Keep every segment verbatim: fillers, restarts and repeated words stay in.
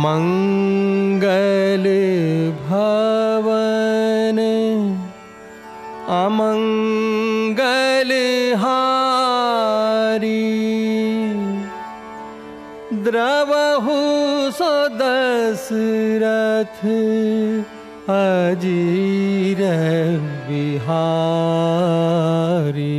मंगल भवन अमंगल हारी, द्रवहु सो दशरथ अजीर बिहारी।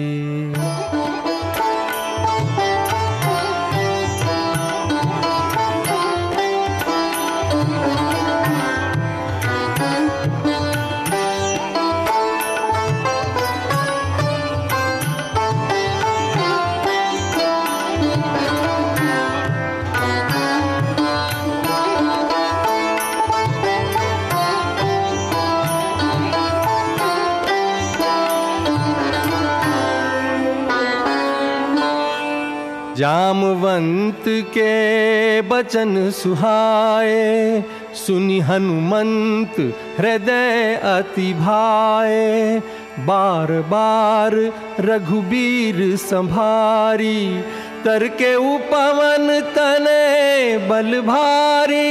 जामवंत के बचन सुहाए, सुनि हनुमंत हृदय अति भाए। बार बार रघुबीर संभारी, तरके उपवन तने बल भारी।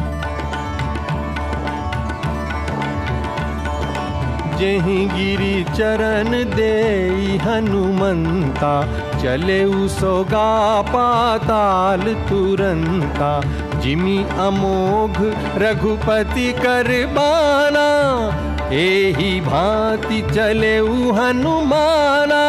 जेहि गिरि चरण देई हनुमंता, चले सोगा पाताल तुरंता। जिमि अमोघ रघुपति कर बाना, एहि भांति चले हनुमाना।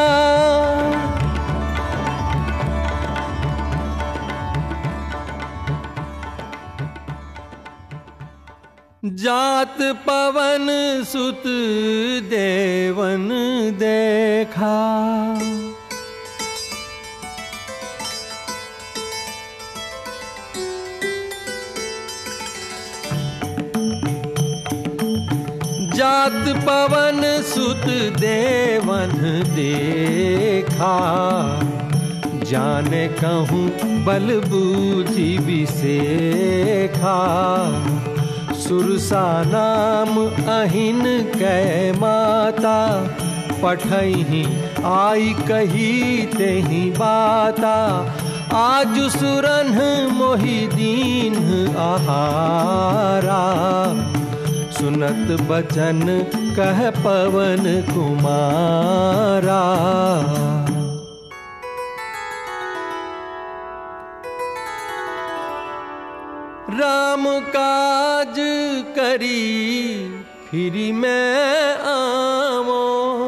जात पवन सुत देवन देखा, जात पवन सुत देवन देखा। जाने कहूँ बल बूझि विसेखा, सुरसा नाम अहिन कै माता। पठहि आई कही तेहि बाता, आज सुरन मोहि दीन आहारा। सुनत बचन कह पवन कुमारा, राम काज करी फिरि मैं आवो।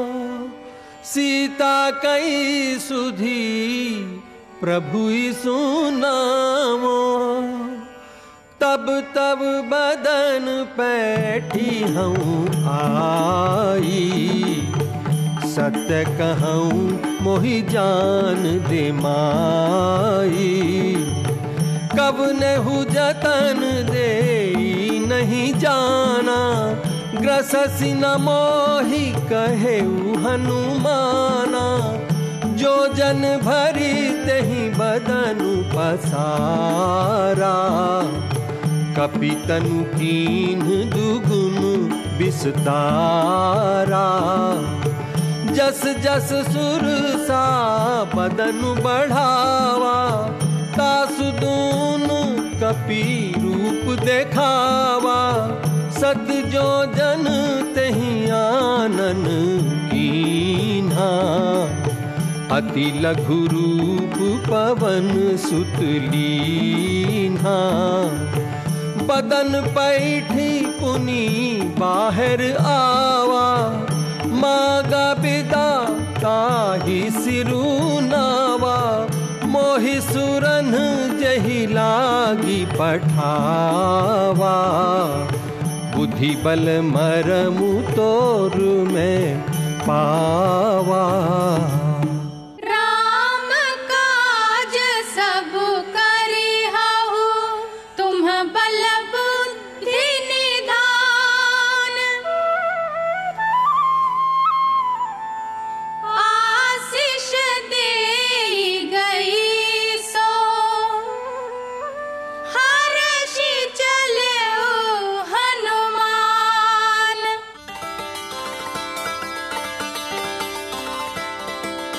सीता कई सुधी प्रभु सुनावो। तब तब बदन पैठी हूँ आई, सत्य कहूँ मोहि जान दे माई। कब नेहु जतन दे नहीं जाना, ग्रससि न मोहि कहेउ हनुमाना। जो जन भरी तेहि बदनु पसारा, कपितनु कीन्ह दुगुन विस्तारा। जस जस सुरसा बदनु बढ़ावा, तासु दूनु कपि रूप देखावा। सत जो जन तेहि आनन कीन्हा, अति लघु रूप पवन सुत लीन्हा। बदन पैठी पुनि बाहर आवा, मागा बिदा ताहि सिरु नावा। मोहि सुरन जहि लागी पठावा, बुद्धि बल मरमु तोर में पावा। राम काज सब करिहु, तुम बल बुद्धि निधान। आशीष दे गई सो, हर्षि चले हनुमान।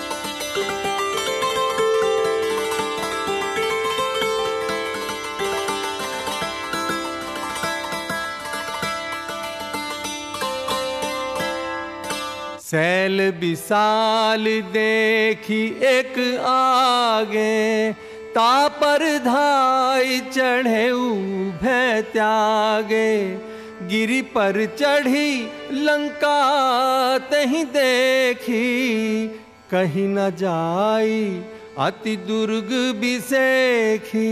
सैल विशाल देखी एक आगे, तापर धाई चढ़े भय त्यागे। गिरि पर चढ़ी लंका तहीं देखी, कहीं न जाई अति दुर्ग बिसेखी।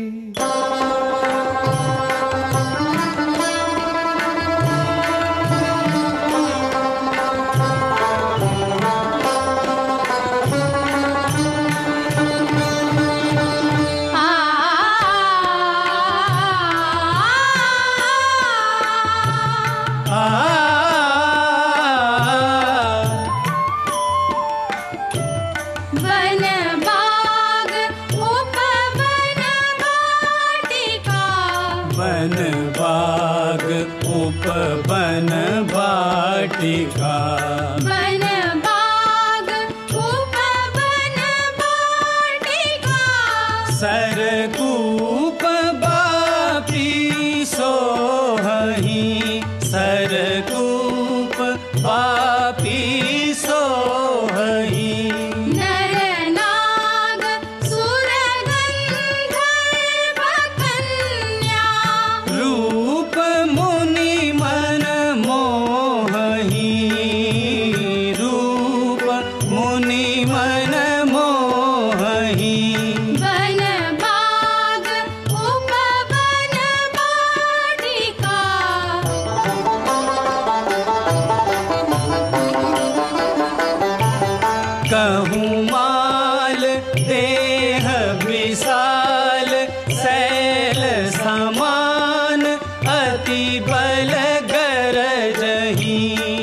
उपवन वाटिका, वन बाग उपवन वाटिका। सरकूप बापी सोहहि, सरकूप बापी सोहहि। नर नाग सुर गंधर्व कन्या, रूप मुनि मन मोहहि, रूप मुनि मन मोहहि। वन बाग उपवन वाटिका। कहूँ माल देह विशाल, शैल समान अति बल गरजहि।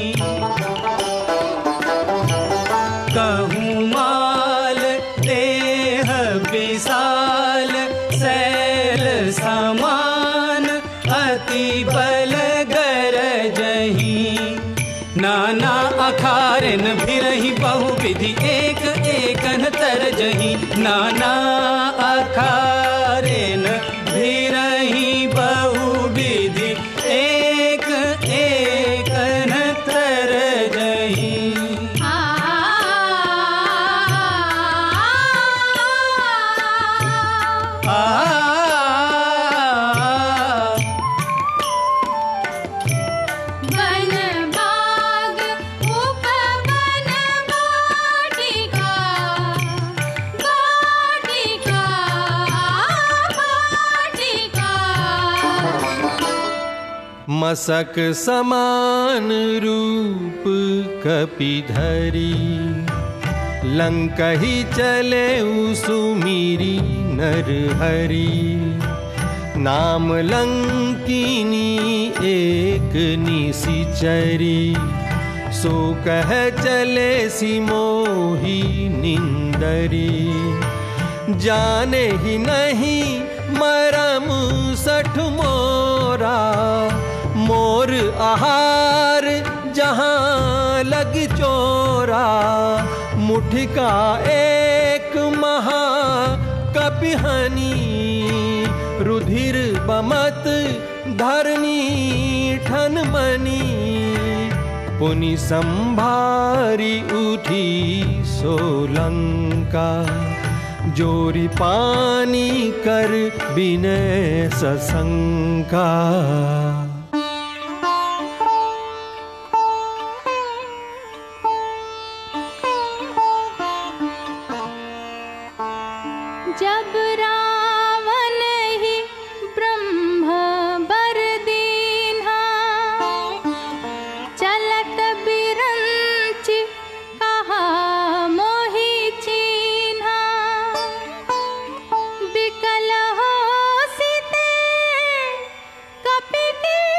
कहूँ माल देह विशाल, शैल समान अति बल गरजहि। नाना अखारन फिरहि बहुविधि, एक एकन तरजहि। नाना अखारन फिरहि बहुविधि, एक एकन तरजहि। आ आ वन बाग उपवन वाटिका। वाटिका वाटिका। मसक समान रूप कपिधरी, लंकही चले सुमीरी नरहरि। नाम लंकिनी एक निशिचरी, सो कह चले सिमोही निंदरी। जाने ही नहीं मरम सठ मोरा, मोर आहार जहाँ लग चोरा। मुठिका एक महा कपिहनी, रुधिर बमत धरनी ठन मनी। पुनि संभारी उठी सोलंका, जोरी पानी कर विनय सशंका। जब रावण ही ब्रह्म बर दीन्हा, चलत बिरंच कहा मोहि चीन्हा। विकल हो सिते कपि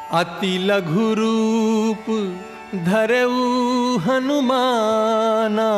अति लघु रूप धरऊ हनुमाना,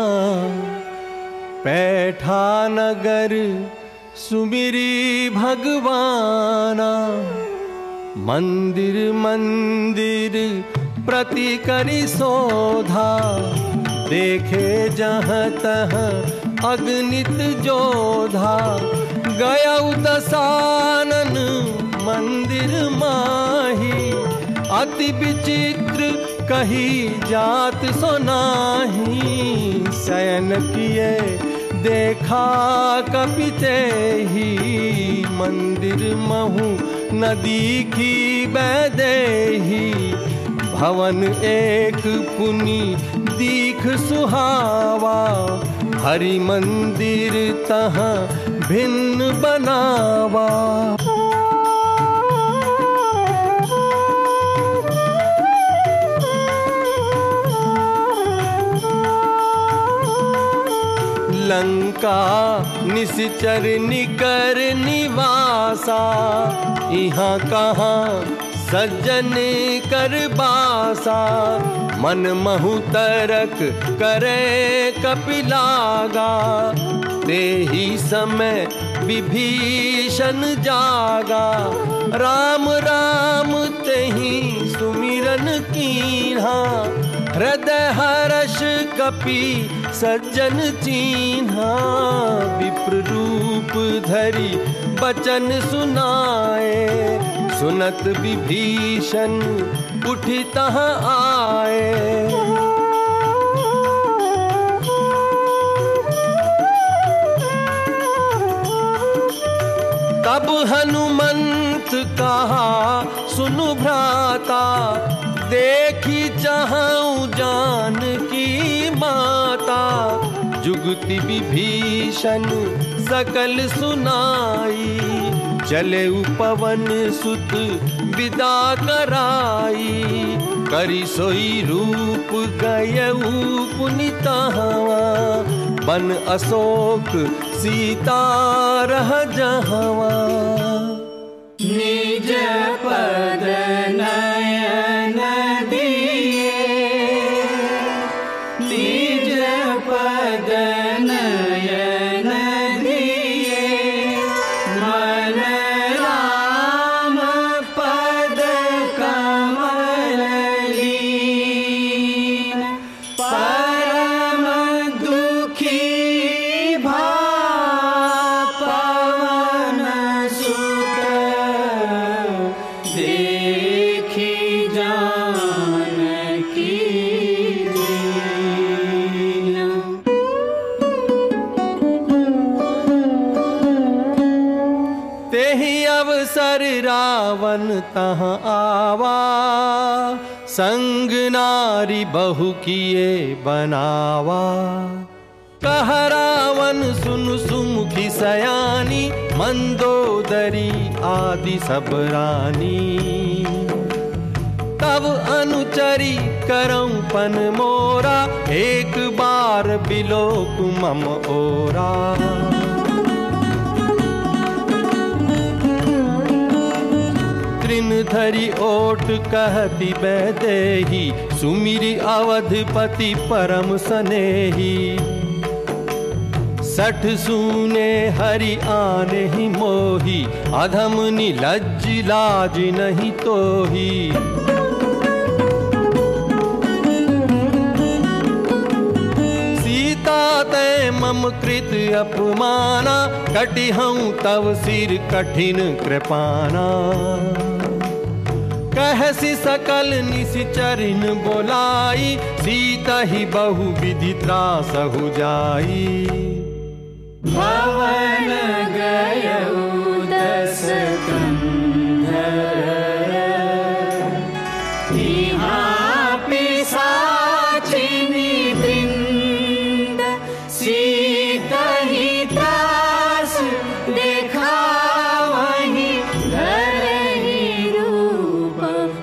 पैठा नगर सुमिरी भगवाना। मंदिर मंदिर प्रति करी शोधा, देखे जहाँ तहाँ अगणित जोधा। गया दशानन मंदिर माही, अति विचित्र कही जात सुनाही। शयन किए देखा कपिते ही, मंदिर महु नदी की बैदेही। भवन एक पुनि दीख सुहावा, हरि मंदिर तहाँ भिन्न बनावा। लंका निश्चर निकर निवासा, यहाँ कहाँ सज्जन कर बासा। मन महु तरक करे कपिलागा, ते ही समय विभीषण जागा। राम राम ते ही सुमिरन कीन्हा, हृदय हर्ष कपि सज्जन चीन्हा। विप्र रूप धरि बचन सुनाए, सुनत विभीषण उठि तहाँ आए। तब हनुमंत कहा सुनु भ्राता, देखी चाहूं जानकी माता। जुगति विभीषण सकल सुनाई, चले पवन सुत विदा कराई। करी सोई रूप गयऊ पुनितहवा, बन अशोक सीता रह जहवा। निज पद नयन दिए, निज पद नयन दिए। मन राम पद कमल लीन, परम दुखी भा पवन सुत। देखी जानकी दीन। तेहि अवसर रावण तहाँ आवा, संग नारी बहु किए बनावा। कह रावण सुन सुमुखी सयानी, मंदोदरी आदि सब रानी। तब अनुचरी करऊं पन मोरा, एक बार बिलोक मम ओरा। तृण धरि ओट कहती बैदेही, सुमिरि अवधपति परम सनेही। सठ सूने हरि आने ही मोही, अधम निलज्ज लाज नहीं तोही। सीता ते मम कृत अपमाना, कटिहऊं तव सिर कठिन कृपाना। कहसी सकल निश्चरिन बोलाई, सीता ही बहु विधि त्रासहु जाई। भवन गयऊ दस कंधर, यहाँ पिशाचिनी वृंद। सीता ही त्रास देखा वहीं, धरहि रूप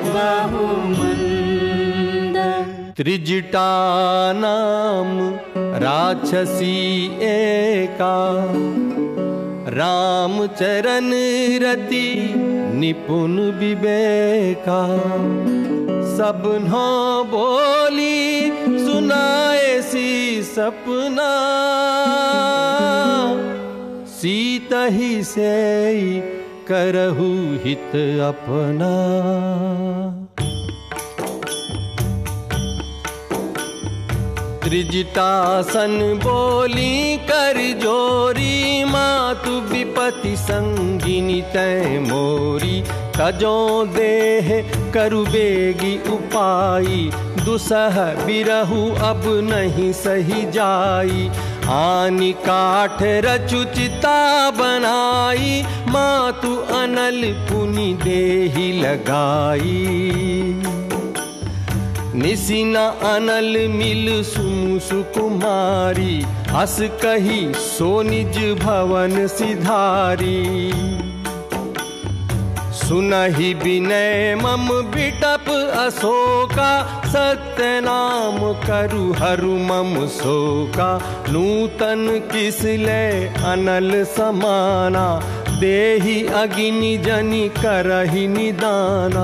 बहुमंद। त्रिजटा नाम राक्षसी एका, राम चरण रति निपुण विवेका। सबनो बोली सुनाए सी सपना, सीत ही से करहु हित अपना। त्रिजटासन बोली कर जोरी, मातु विपति संगिनी तै मोरी। तजो देह करु बेगी उपाई, दुसह बिरहु अब नहीं सही जाई। आनी काठ रचु चिता बनाई, मातु अनल पुनि देहि लगाई। निसिना अनल मिल सुमु सुकुमारी, अस कही सो निज भवन सिधारी। सुनहि विनय मम बिटप अशोका, सत्य नाम करु हरु मम शोका। नूतन किसले अनल समाना, देहि अगिनि जनि करहि निदाना।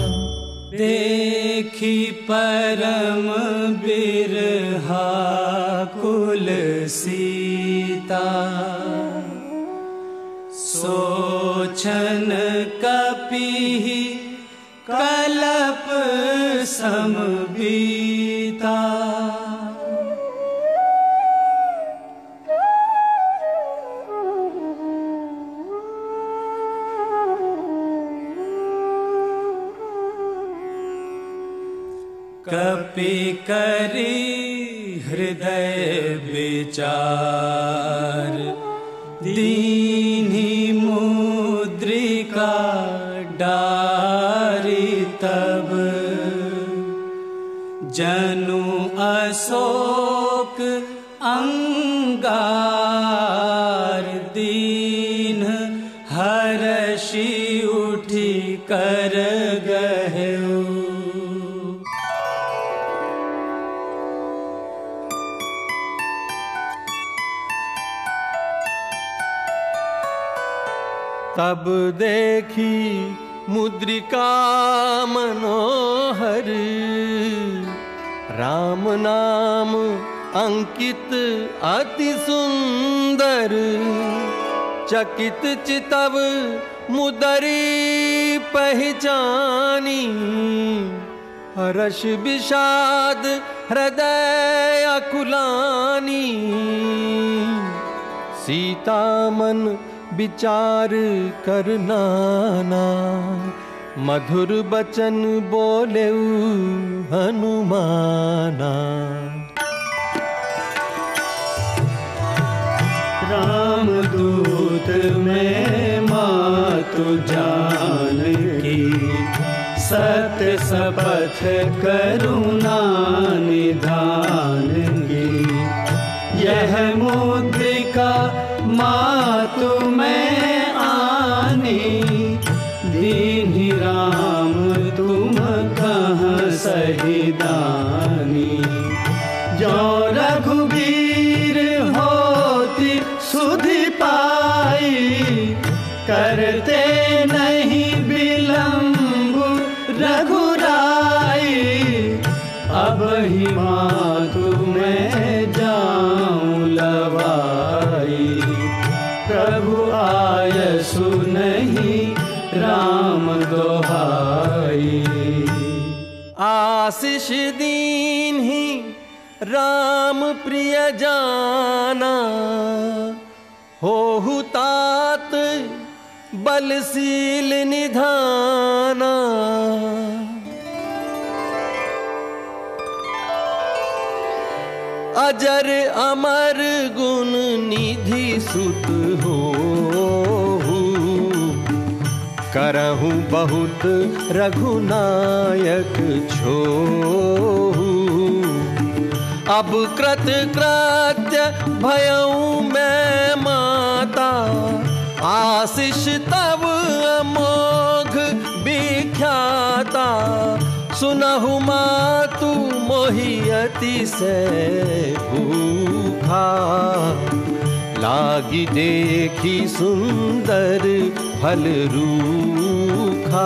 देखी परम बिरहा कुल सीता, सोचन कपि कलप सम बीता। कपि करी हृदय विचार, दीन्ही मुद्रिका डारी। तब जनु अशोक अंगार, दीन हर्षि उठी कर गहु। तब देखी मुद्रिका मनोहर, राम नाम अंकित अति सुंदर। चकित चितव मुदरी पहचानी, हर्ष विषाद हृदय अकुलानी। सीता मन विचार कर नाना, मधुर बचन बोले हनुमाना। राम दूत में मातु जानकी, सत्य शपथ करुणा निधान की। यह मुद्रिका मातु में आनी, दीन्ही राम तुम कहाँ सही दानी। जो रघुबीर होती सुधि पाई, करते नहीं विलंब रघुराई। अब ही मातु में जाऊं लवाई, प्रभु आयसु नहीं राम दोहाई। आशीष दीन्ही राम प्रिय जाना, होहु तात बलशील निधाना। अजर अमर गुण निधि सुत हो, करहु बहुत रघुनायक छोहु। अब कृत कृत्य भयऊ मैं माता, आशीष तब अमोघ विख्याता। सुनहु मातु मोहियति से भूखा, लागी देखी सुंदर फल रूखा।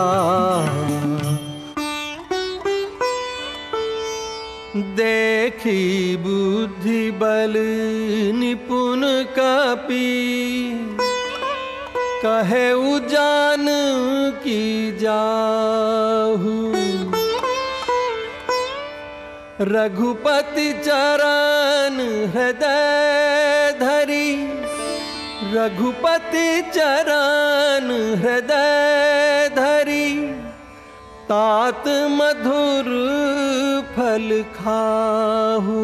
देखी बुद्धि बल निपुण कपि, कहे उजान की जाहू। रघुपति चरण हृदय धरी, रघुपति चरण हृदय धरी, तात मधुर फल खाहू।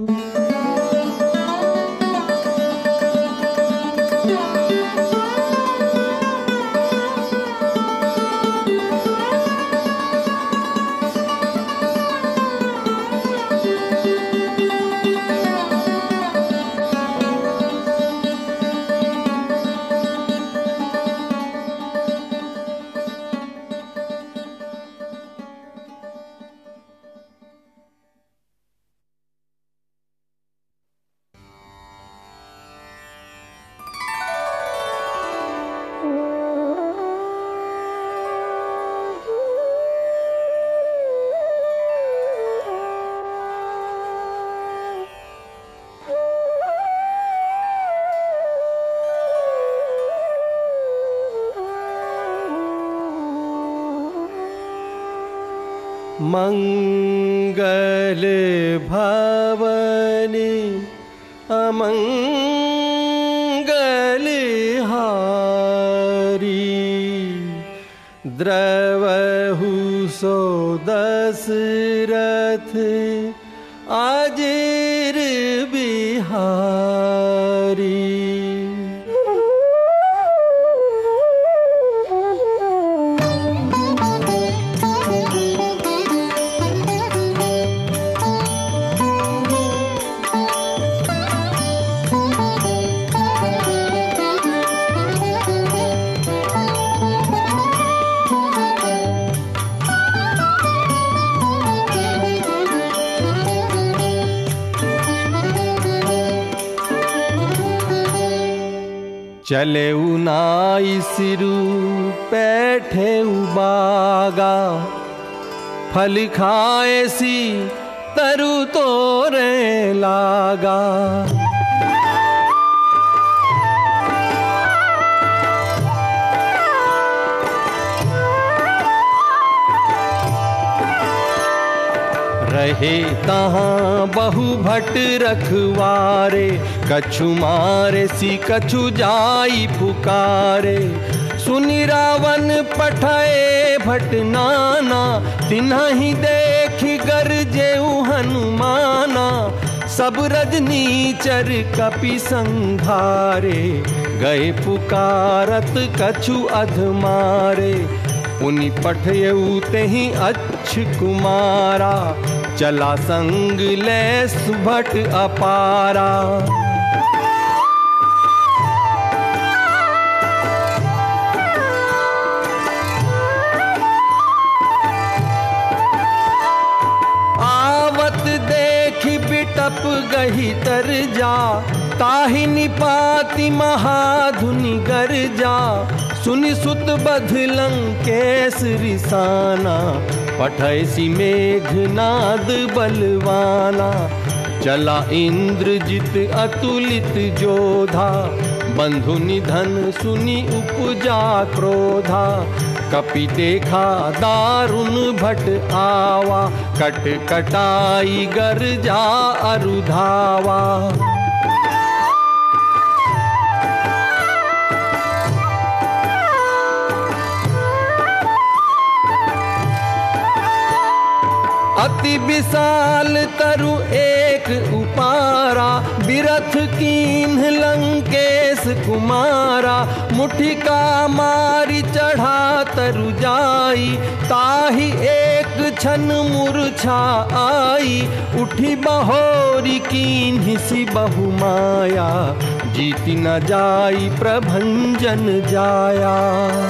मंगल भवनी अमंगल हारी, द्रवहु सो दशरथ अजिर बिहारी। चले उनाई सिरु बैठे उबागा, फल खाए सी तरु तोरे लागा। रहे तहाँ बहु भट रखवारे, कछु मारे सी कछु जाई पुकारे। सुनि रावण पठाए भट नाना, तिन्हि देख गरजेउ हनुमाना। सब रजनीचर कपि संघारे, गए पुकारत कछु अधमारे। पुनि पठयऊ तेहि अच्छ कुमारा, चला संग ले सुभट अपारा। आवत देखि बिटप गही तर जा, ताहि निपाति महाधुनि गर्जा। सुनि सुत बध लंकेश रिसाना, पठैसी मेघनाद बलवाना। चला इंद्रजित अतुलित जोधा, बंधु निधन सुनि उपजा क्रोधा। कपि देखा दारुण भट आवा, कट कटाई गर्जा अरुधावा। अति विशाल तरु एक उपारा, बिरथ कीन्ह लंकेश कुमारा। मुठिका मारी चढ़ा तरु जाई, ताहि एक छन मूर्छा आई। उठी बहोरी कीन्हि सी बहु माया, जीति न जाई प्रभंजन जाया।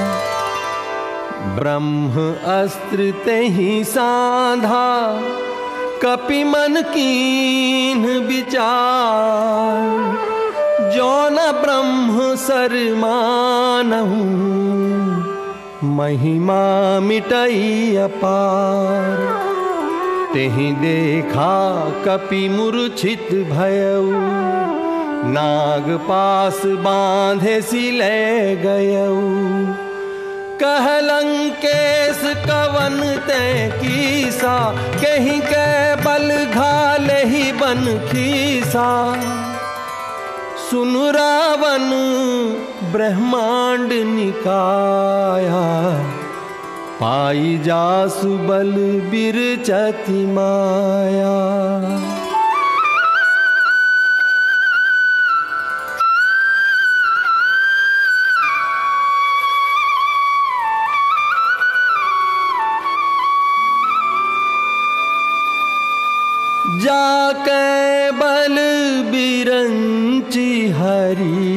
ब्रह्म अस्त्र तेहि साधा, कपि मन कीन्ह विचार। जो न ब्रह्म सर मानहु, महिमा मिटई अपार। तेहि देखा कपि मूर्छित भयउ, नाग पास बांधे सिले गयउ। कहलंकेश कवन ते कीसा, कहीं के बल घाले ही बन खीसा। सुन रावण ब्रह्मांड निकाया, पाई जासु बल बिरचति माया। जाके बल बिरंची हरि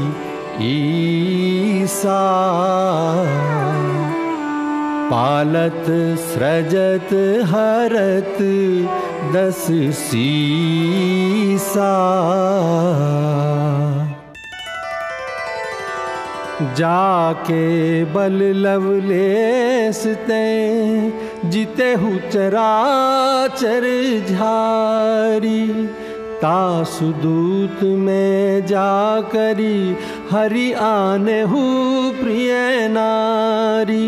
ईसा, पालत सृजत हरत दस सीसा। जाके बल लवलेस ते, जितेहु चराचर झारी। तासुदूत में जाकरी, हरि आनेहु प्रिय नारी।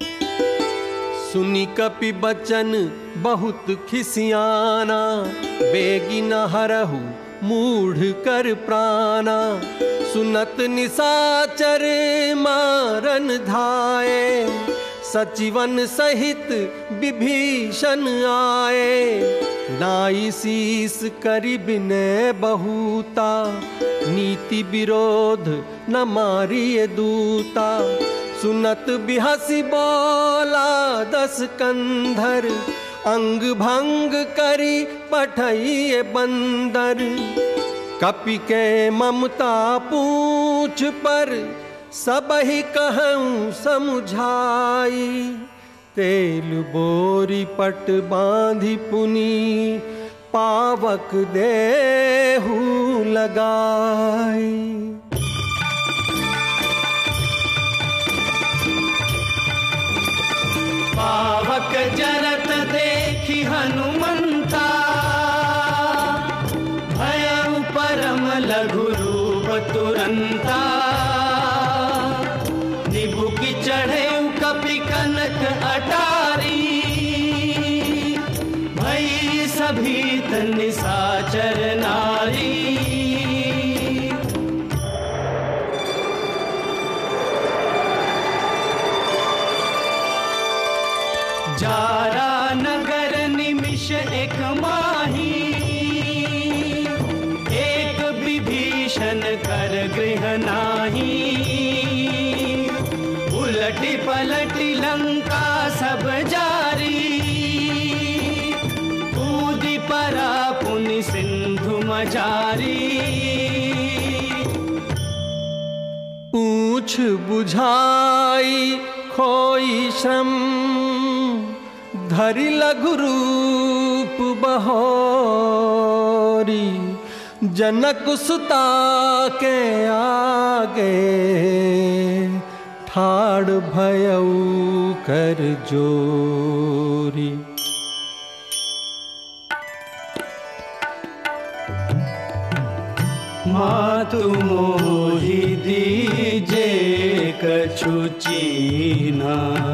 सुनी कपि बचन बहुत खिसियाना, बेगी न हरहु मूढ़ कर प्राणा। सुनत निशाचर मारन धाये, सचिवन सहित विभीषण आए। नाई शीस करि बिनय बहुता, नीति विरोध न मारिय दूता। सुनत बिहसी बोला दस कंधर, अंग भंग करी पठइए बंदर। कपि के ममता पूछ पर, सबहि कहूँ समुझाई। तेल बोरी पट बांधि पुनी, पावक देहु लगाई। पावक जरत देखी हनुमंता, भयउ परम लघु रूप तुरंता। निभुकि चढ़े कपि कनक अटारी, भई सभीत निशाचर नारी। जारा नगर निमिष एक माही, एक विभीषण कर गृह नाही। उलटी पलटी लंका सब जारी, कूदी परा पुनि सिंधु मजारी। पूछ बुझाई खोई श्रम, धरि लघु रूप बहोरी। जनक सुता के आगे, ठाड़ भयउ कर जोरी। मातु मोहि दीजे कछु चीना,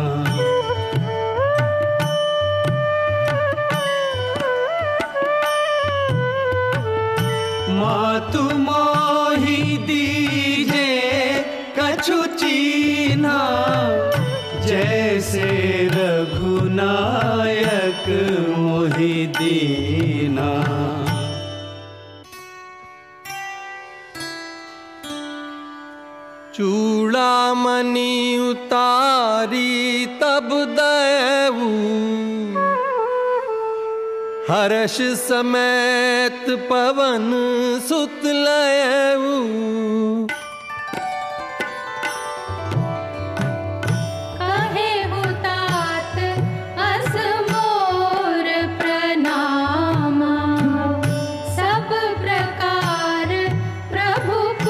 मातु मोहि दीजे कछु चीना। जैसे रघुनायक मोहि दीना। चूड़ामणि उतारी तब देऊ, हर्ष समेत पवन सुत लयऊ। कहे हुतात अस मोर प्रणामा, सब प्रकार प्रभु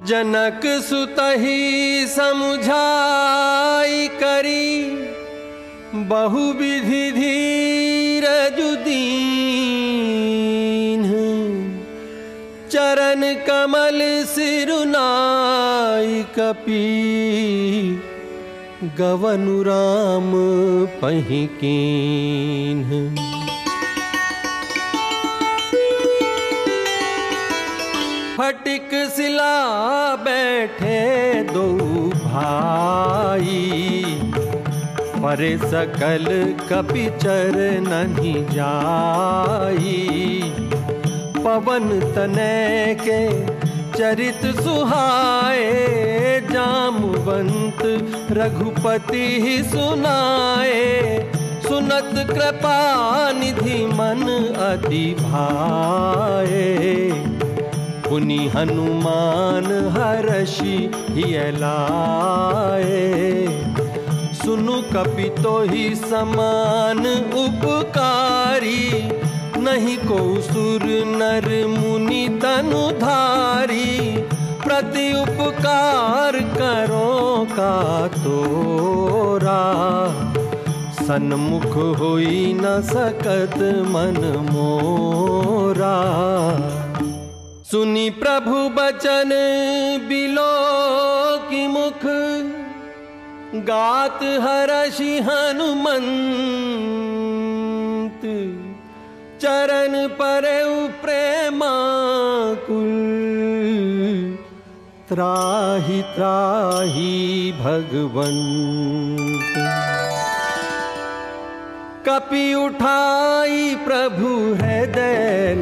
जनक सुतहि समुझाई करी, बहु विधि धीरज दीन। चरण कमल सिरुनाई कपि, गवनु राम पहि कीन्ह। फटिक सिला बैठे दो भाई, परे सकल कपि चरनहि जाई। पवन तनय के चरित सुहाए, जामवंत रघुपति सुनाए। सुनत कृपा निधि मन अति भाए, पुनि हनुमान हर्षि हिय लाए। सुनु कपि तोहि समान उपकारी, नहीं को सुर नर मुनि तनु धारी। प्रति उपकार करो का तोरा, सन्मुख होई न सकत मन मोरा। सुनी प्रभु बचन बिलो की मुख, गात हर्षि हनुमंत। चरण परेउ प्रेमाकुल, त्राहि त्राहि भगवंत। कपि उठाई प्रभु हृदय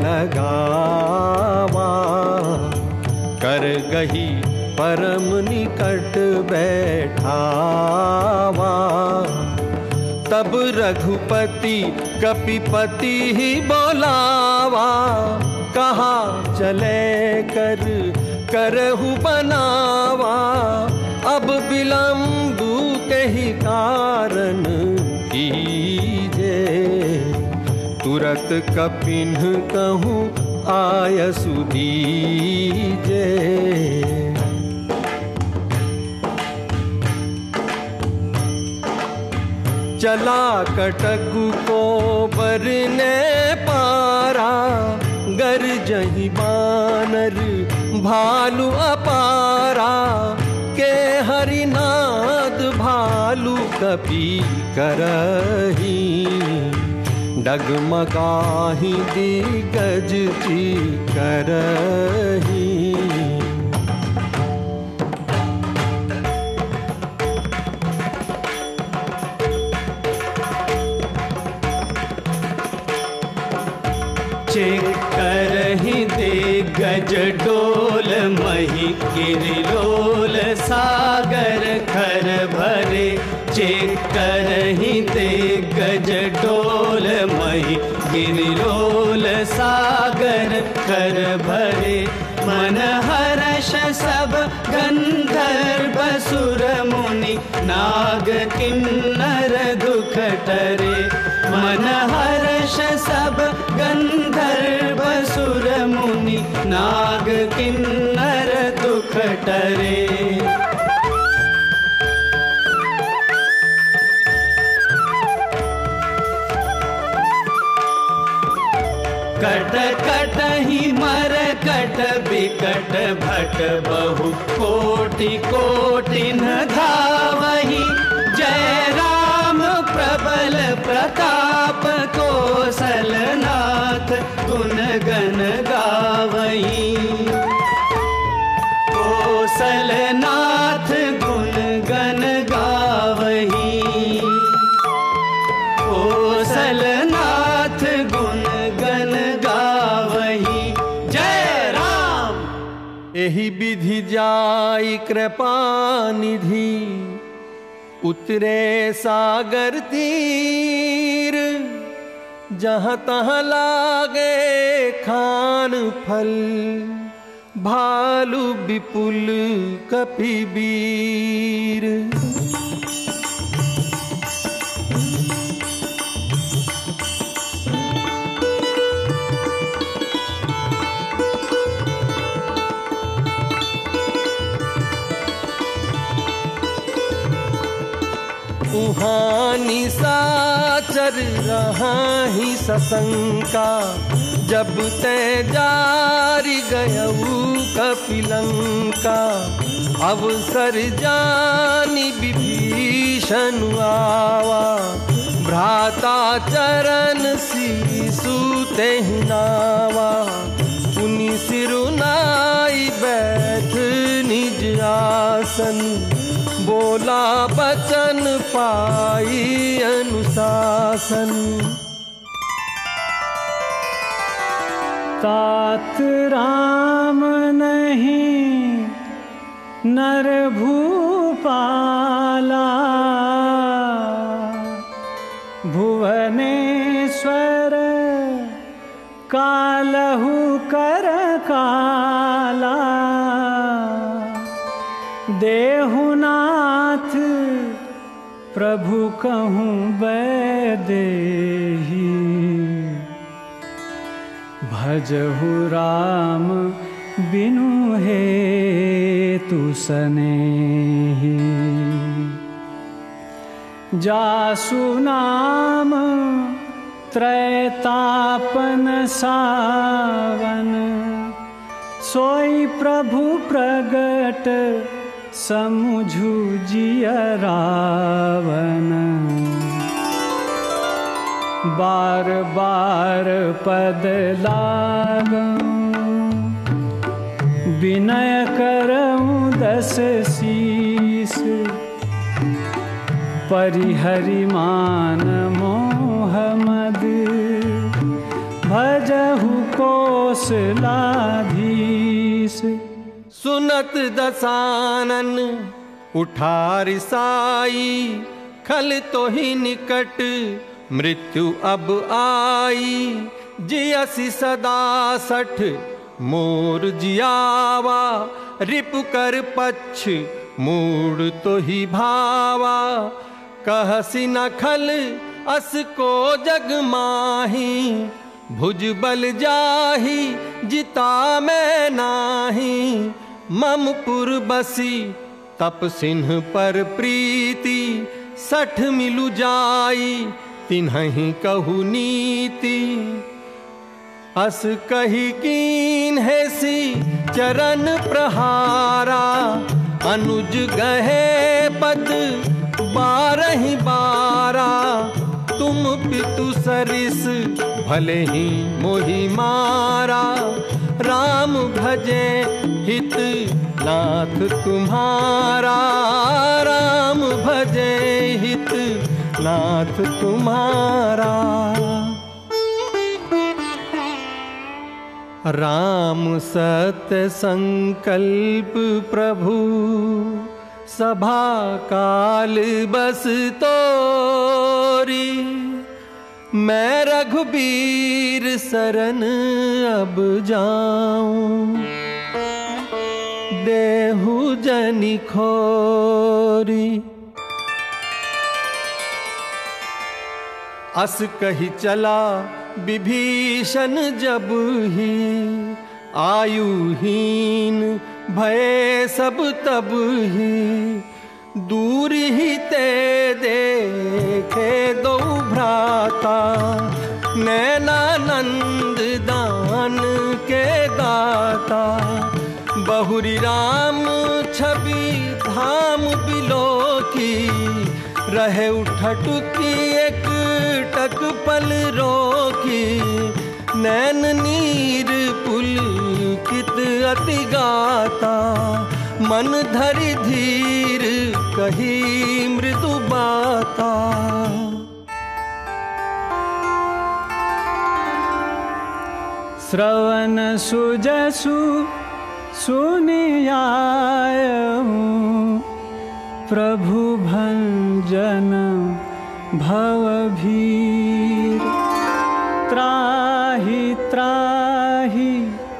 लगावा, कर गही परम निकट बैठावा। तब रघुपति कपिपति ही बोलावा, कहा चले कर करहु बनावा। अब विलंब के ही कारण कीजे, तुरत कपिन्ह कहूँ आयसु दीजे। चला कटकु को बरने पारा, गरजहि बानर भालु अपारा। के हरिनाद भालु कपि करही, डगमगाहि दिग्गज करही। करहि दिग्गज डोल मही, गिरिलोल सागर खर भरे। चेक करहि दिग्गज डोल मही, गिरिलोल सागर खर भरे। मन हर्ष सब गंधर्व सुर मुनि, नाग किन्नर दुख टरे। मन हर्ष सब गंधर्व सुर मुनि, नाग किन्नर दुख टरे। कट कट ही मर कट बिकट भट, बहु कोटि कोटि न धावहि। जय राम प्रबल प्रताप, कौशलनाथ गुण गण गावहि। कौशलनाथ गुण गण गावहि। कौशलनाथ गुण गण गावहि। जय राम। एहि विधि जाई कृपा निधि, उतरे सागर तीर। जहाँ तहाँ लागे खान फल, भालु विपुल कपि वीर। उहानी साचर रहाही ससंका, जब ते जारी गयऊ कपिलंका। अवसर जानी विभीषण आवा, भ्राता चरण सीसु तेहि नावा। पुनि सिरुनाई बैठ निज आसन, बोला बचन पाई अनुशासन। तात राम नहीं नर भूपाला, भुवनेश्वर कालहु कर काला। देहुनाथ प्रभु कहूँ बैदेही, भजहु राम बिनु हेतु सनेही। जासु नाम त्रैतापन सावन, सोई प्रभु प्रगट समुझु जिय रावण। बार बार पद लागऊं, विनय करऊं दस शीस। परिहरि मान मोह मद, भजहु कौशलाधीश। सुनत दसानन उठार साई, खल तो ही निकट मृत्यु अब आई। जियसि सदा सठ मोर जियावा, रिप कर पच्छ मूड तो ही भावा। कहसि न खल अस को जग माही, भुज बल जाही जिता मैं नाही। मम पुर बसी तप सिंह पर प्रीति, सठ मिलु जाई तिन्हि कहु नीति। अस कही कीन है सी चरण प्रहारा, अनुज गहे पद बारहि बारा। तुम पितु सरिस भले ही मोहि मारा, राम भजे हित नाथ तुम्हारा। राम भजे हित नाथ तुम्हारा। राम सत्य संकल्प प्रभु, सभा काल बस तोरी। मैं रघुबीर शरण अब जाऊं, देहु जनि खोरी। अस कही चला विभीषण जब ही, आयुहीन भय सब तब ही। दूर ही ते देखे दो भ्राता, नैनानंद दान के दाता। बहुरी राम छवि धाम बिलो की, रहे उठटुकी एक टक पल रोकी। नैन नीर पुलकित अति गाता, मन धरि धीर कही मृदु बाता। श्रवण सुजसु सुनियायऊं, प्रभु भंजन भवभीर। त्राहि त्राहि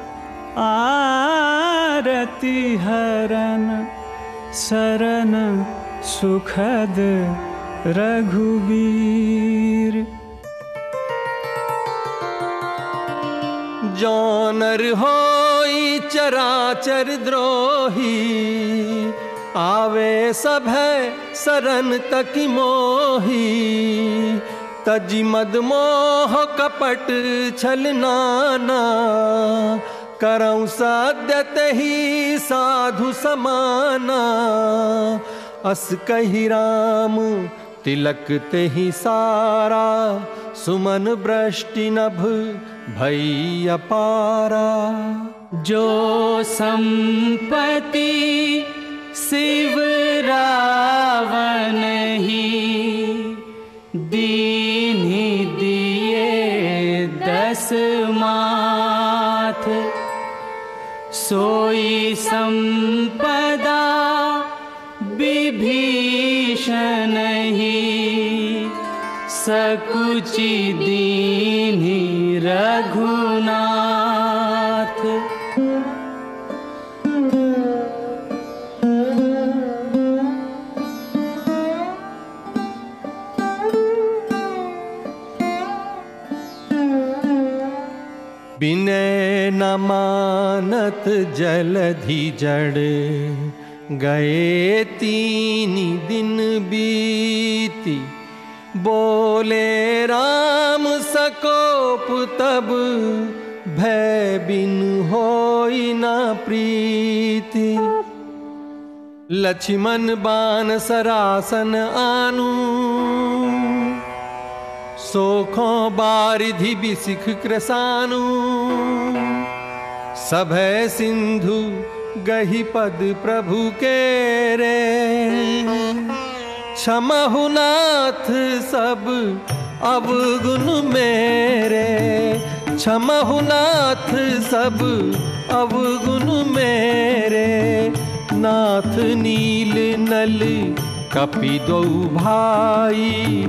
आरति हरन, शरण सुखद रघुवीर। जौनर होई चराचर द्रोही, आवे सभै सरन तकी मोही, तजी मद मोह कपट छल नाना, करऊँ सद्य तही साधु समाना, अस कही राम तिलक तेहि सारा, सुमन वृष्टि नभ भई अपारा। जो संपत्ति शिव रावण ही, दीन्हि दिए दस माथ, सोई संपदा विभीषण ही, सकुचि दीन्हि रघुनाथ। बिनय न मानत जलधि जड़, गए तीन दिन बीती, बोले राम सकोप तब, भय बिन होई न प्रीति। लक्ष्मण बान सरासन आनु, सोखों बारिधि बिसिख कृसानु, सभय सिंधु गही पद प्रभु के रे। क्षमहु नाथ सब अवगुण मेरे, क्षमहु नाथ सब अवगुण मेरे। नाथ नील नल कपि दो भाई,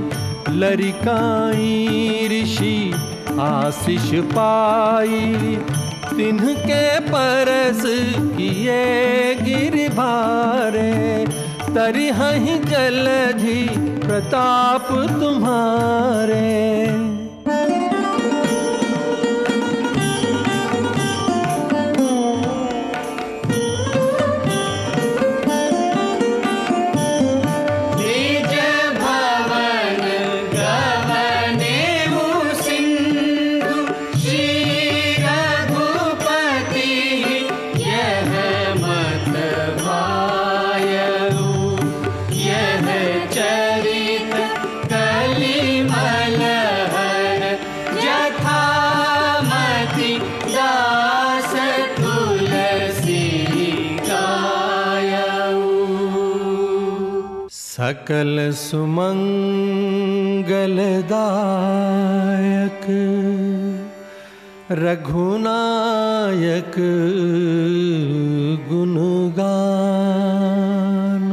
लरिकाई ऋषि आशीष पाई। तिन्हके परस किए गिरभारे, तरिहहि जलधि प्रताप तुम्हारे। सकल सुमंगलदायक रघुनायक गुणगान।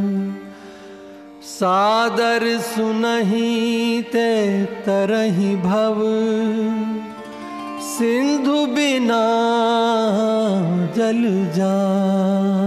सादर सुनहि ते तरहि भव, सिंधु बिना जल जान।